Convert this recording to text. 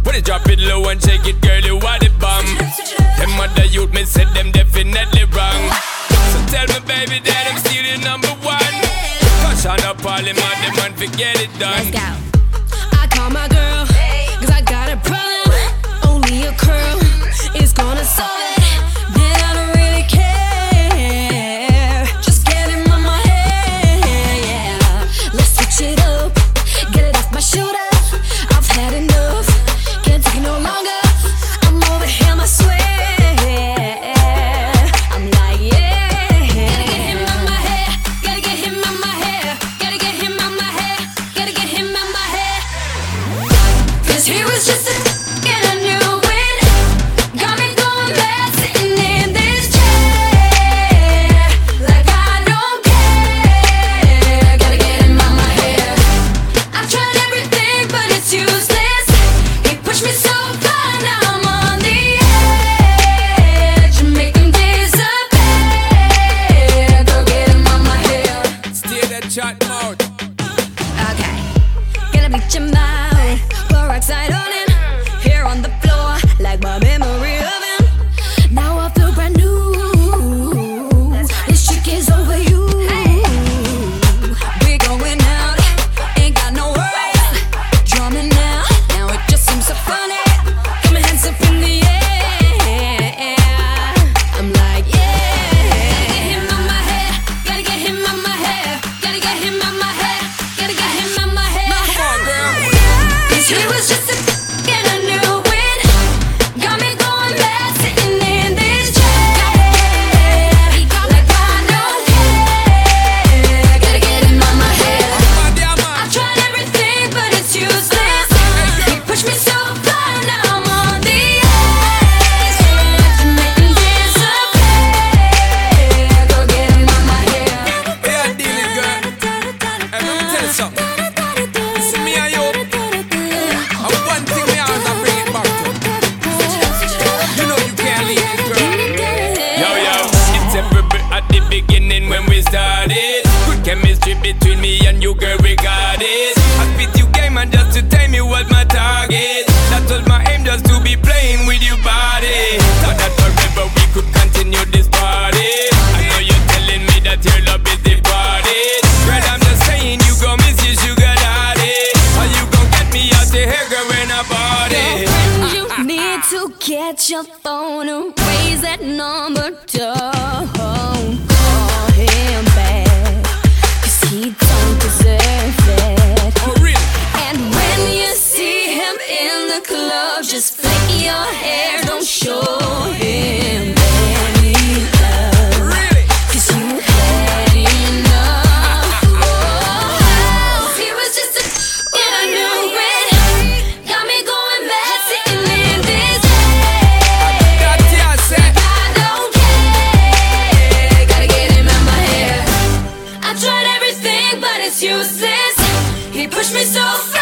When you drop it low and shake it, girl, you are the bomb. Them other youth, me said them definitely wrong. So tell me, baby, that I'm still the number one. Cause on up all them other man, forget it done. Let's go. I call my girl, cause I got a problem. Only a curl is gonna solve it. Then I don't really care. Just get him on my head, yeah. Let's switch it up, get it off my shoulder. I've had enough, can't take it no longer. I'm over him, I swear. I'm like, yeah. Gotta get him on my hair, gotta get him on my hair, gotta get him on my hair, gotta get him on my hair. Cause he was just a and I knew it. Got me going mad sitting in this chair. Like I don't care. Gotta get him on my hair. I've tried everything but it's useless. He pushed me so far, now I'm on the edge. Make him disappear. Go get him on my hair. Stay that chat mode. Okay, gonna bleach him out, pour oxide on him. Here on the floor, like my memory of him. Now I feel brand new. This chick is over you. We going out, ain't got no worries. Drumming now, now it just seems so funny. Got my hands up in the air. I'm like, yeah. Gotta get him on my hair, gotta get him on my hair, gotta get him on my hair, gotta get him on my hair. Come on, girl. Cause he was just a and I knew it. Got me going mad sitting in this chair. Like I don't care. Gotta get him on my hair. I've tried everything but it's useless. He pushed me so far, now I'm on the edge. To make him disappear. Go get him on my hair. Yeah, deal it, girl. Hey, let me tell you something. This is me and you. And one thing we always bring it back to. You know you can't leave it, girl. Yo, it's every bit at the beginning when we started. Good chemistry between me and you, girl, we got it. I spit you game and just to tame you was my target. That was my aim, just to be playing with your body. So that forever we could continue this party. I know you're telling me that your love is departed. Girl, I'm just saying you gon' miss your sugar daddy. Or you gon' get me out the hair, girl, when I body. You need to get your phone and raise that number. Don't call him back, cause he don't deserve it. Oh, really? And when you see him in the club, just flick your hair, don't show him any love. Really? Cause you had enough. Oh, he was just a and I knew it. Got me going mad sitting in this chair. That yeah, said. I don't care. Gotta get him out my hair. I tried everything but it's useless. He pushed me so far.